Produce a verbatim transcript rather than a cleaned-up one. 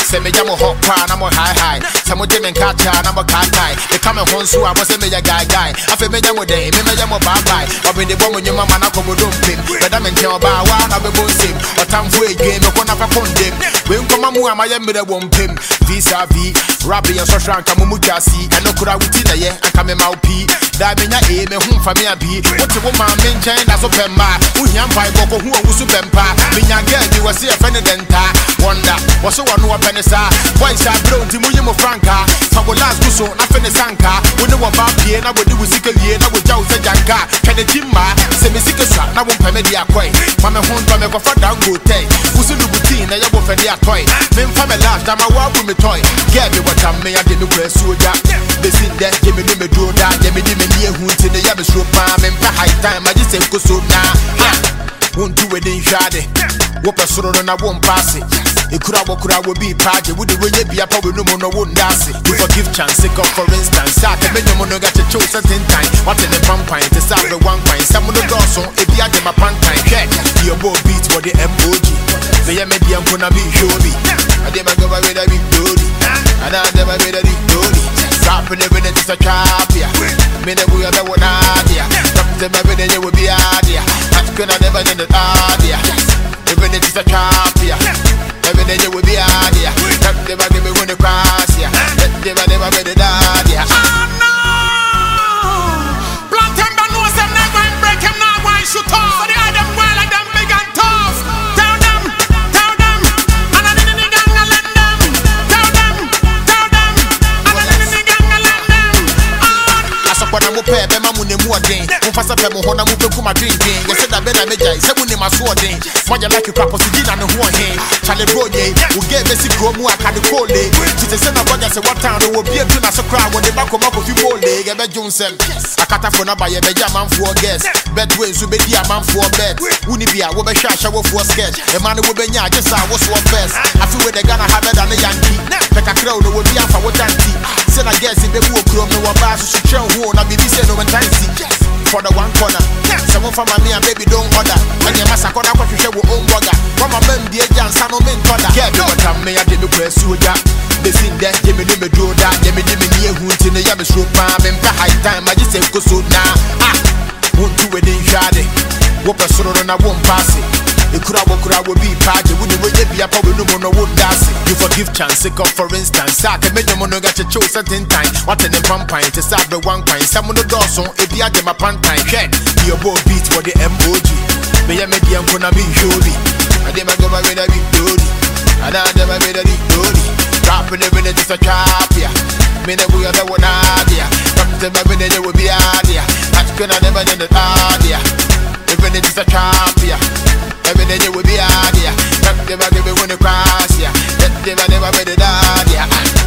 say me jam hot pan, I'm high high. Some of them and catch I'm a cat guy. They come home so I was a me a guy guy. I feel me jam day, me me jam a bye bye. I've been the woman your mama na come don't pim. But I'm in tell about one of the bones him. Or time for a game, a corner for them. When come on, I am with a one pim. Visa V, Rabbi and Soshan Kamumukasi, and no could I with in a year, and come in my P. Damina A, me home for me a B. What's a woman maintain as a pemba? Who yam by Boko, who was Subempa? Minya girl, you was here for the denta. Wonder, was so one who a penisa. Boys are blown to Muyamo Franca. Fabulas Gusso, nothing is Sanka. We know about P, and I would do with Sika, and I would tell Janka. Can the Jimma, send me Sika shot, now won't permit the acquaint. Mama home from a for down good day. Who's in the routine, and you will for the toy. Men from a last time I walk with me toy. Get me what I'm me, I didn't press you. They sit there, give me the do that, give me the near who to the Yabba Slope, and high time, I just say, go so now. Won't do it in Shade. Whoop a sort and I won't pass it. It could have could I would be party. Would it be a problem? No one won't dance it. You forgive chance, sick of for instance. I can make no one got to choose certain time. What's in the pump pint to start the one pint? Some of the doors on if you had them a pant time. Your boy beats for the M O G. They are maybe I'm gonna be Joby. I did my go by with a big doody. And I never made a big doody. Stop in the minute it's a trap, yeah. Minute we are the one idea. Stop them every day you will be idea. That's gonna never end the idea. Even if it's a trap, yeah. Every day you will be idea. Stop them every day when they cross, yeah. Let them never be the idea. Oh no! Black Timber knows them never break him now. Why should talk? So the other well like them big and tough. Tell them, tell them, and I didn't think I'm gonna let them. Tell them, tell them, and I didn't think I'm gonna let them. I saw what I'm up here, but I'm on the more thing. I'm fast up, I'm on the move to my drinking. You said that Ben I made you, seven in my sword thing. Why you like you crap on the dinner and the one hand? Charlie Roye, who gave me sick room, I can't call it. She said, I want to say what town there will be a tune as a crowd when the back of my coffee bowl leg. I bet Johnson. I cut a phone by a man for guest. Bedways will be a man for bed. Unibia will be shy shower for sketch. The man will be ya, just I was what best. I feel with the gun I have it on the Yankee. Like a crowd will be out for what Yankee. Said I guess if they will come, no one pass to show who I be saying no one time. For the one corner, someone from me and baby don't order. And your master corner, what you share with own burger. From a man, the agent, son of men, corner. Get me what I'm me, I didn't press you. They sing that, give me the do that, give me the near who in the Yabba Slope, and high time, I just say go so now. Ah, won't do it in Shade. Whoop a sort and I won't pass it. It could have could I would be party. Wouldn't be a problem, no one would dance it. You forgive chance, sick of for instance. I can make no one got to choose certain time. What in the pump pint to start the one pint. Some of the doors on if you had them a pant time. Check your boy beats for the M O G. May I maybe I'm gonna be Joby. I did my go by with a big doody. And I never made a big doody. Drop in the minute it's a trap, yeah. Minute we are the one idea. Drop them every day you will be idea. That's gonna never end the idea. Even if it's a trap, yeah. Every day you will be idea. Let them never give it when they cross, yeah. Let them never be the idea.